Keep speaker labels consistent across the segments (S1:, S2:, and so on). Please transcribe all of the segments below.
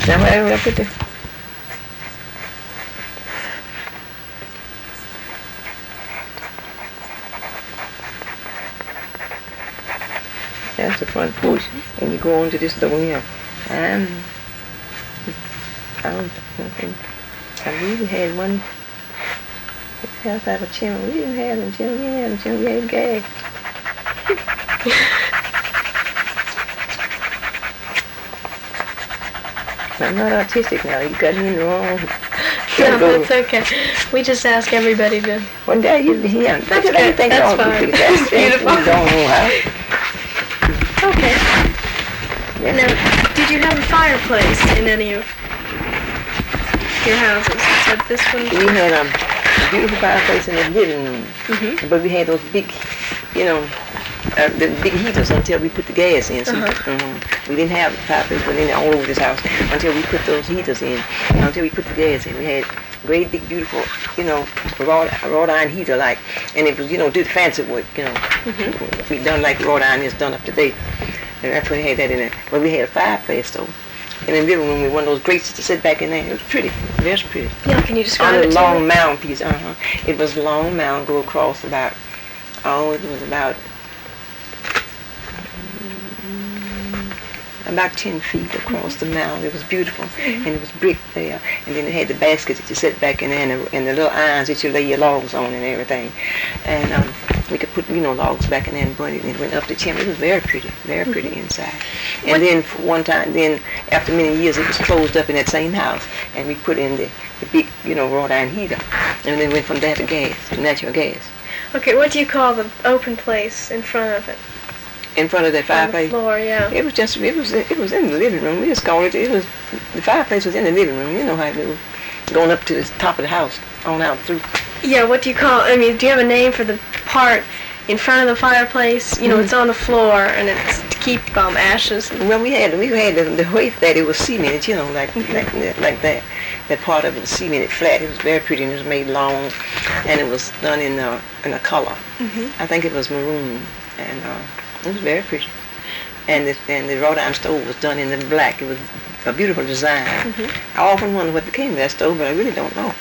S1: Now where I put the... That's the front porch, and you go on to this door here. I believe we had one house have a chimney. We didn't have a chimney. We didn't have a chimney. We had gas. I'm not artistic now. You got me in the wrong.
S2: No, that's okay. We just ask everybody to.
S1: One day you'll be here.
S2: That's good. That's fine.
S1: That's beautiful. Don't know how.
S2: Okay.
S1: Yeah.
S2: Now, did you have a fireplace in any of your houses? You said this one.
S1: We had a beautiful fireplace in the living room, but we had those big, the big heaters until we put the gas in. So we didn't have a fireplace, but then all over this house until we put those heaters in. Until we put the gas in, we had great big beautiful, wrought iron heater like, and it was did fancy work, we done like wrought iron is done up to date, and that's when we had that in there. But we had a fireplace though. In the living room, we one of those grates to sit back in there. It was pretty, very pretty.
S2: Yeah, can you describe it
S1: on
S2: to
S1: a long
S2: me?
S1: mound piece. It was a long mound, go across about 10 feet across the mound. It was beautiful, and it was brick there. And then it had the baskets that you sit back in there, and the little irons that you lay your logs on and everything. And we could put logs back in there and burn it, and it went up the chimney. It was very pretty inside. And then for one time, after many years, it was closed up in that same house, and we put in the big wrought iron heater, and then went from that to gas, to natural gas.
S2: Okay, what do you call the open place in front of it?
S1: In front of that fireplace.
S2: On the floor, yeah.
S1: It was in the living room. We just called it. The fireplace was in the living room. You know how it was, going up to the top of the house, on out through.
S2: Yeah, what do you call? I mean, do you have a name for the part in front of the fireplace? It's on the floor, and it's to keep ashes.
S1: Well, we had the way that it was cemented. Like that. That part of it was cemented flat. It was very pretty, and it was made long, and it was done in a color. I think it was maroon, and. It was very pretty. And the wrought iron stove was done in the black. It was a beautiful design. I often wonder what became of that stove, but I really don't know.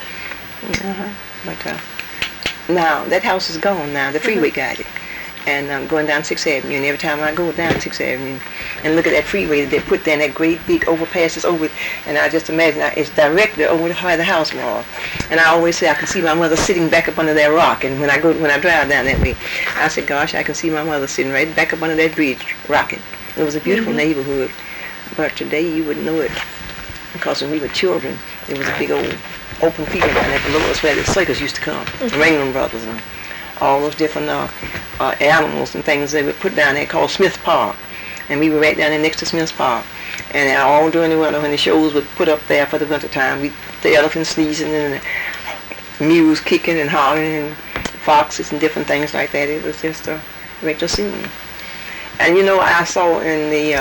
S1: But now, that house is gone now. The freeway got it. And I'm going down 6th Avenue, and every time I go down 6th Avenue and look at that freeway that they put there, and that great big overpass is over it, and I just imagine it's directly over where the house was. And I always say I can see my mother sitting back up under that rock, and when I drive down that way, I said, gosh, I can see my mother sitting right back up under that bridge, rocking. It was a beautiful neighborhood, but today you wouldn't know it, because when we were children, there was a big old open field down there below us where the circus used to come, the Ringling Brothers, and all those different animals and things they would put down there called Smith Park. And we were right down there next to Smith Park. And all during the winter when the shows would put up there for the winter time, the elephants sneezing and the mules kicking and hollering and foxes and different things like that. It was just a regular scene. And I saw in the,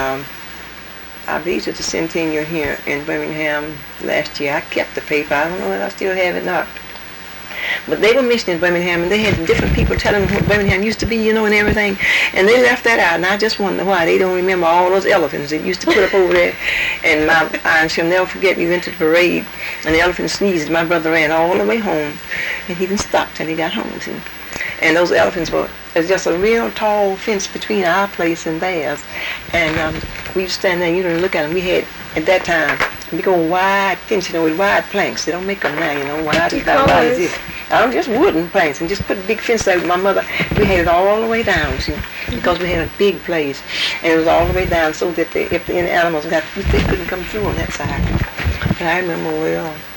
S1: I believe it's the centennial here in Birmingham last year. I kept the paper. I don't know if I still have it or not. But they were mentioning Birmingham, and they had different people telling them what Birmingham used to be, and everything. And they left that out, and I just wonder why they don't remember all those elephants they used to put up over there. And I shall never forget, we went to the parade, and the elephant sneezed. My brother ran all the way home, and he didn't stop till he got home. See? And those elephants there's just a real tall fence between our place and theirs. And we used to stand there, and look at them. We had, at that time, big old wide fence, with wide planks. They don't make them now, wide as this. Just wooden planks, and just put a big fence there with my mother. We had it all the way down, see, because we had a big place, and it was all the way down so that if any animals got, they couldn't come through on that side. But I remember well.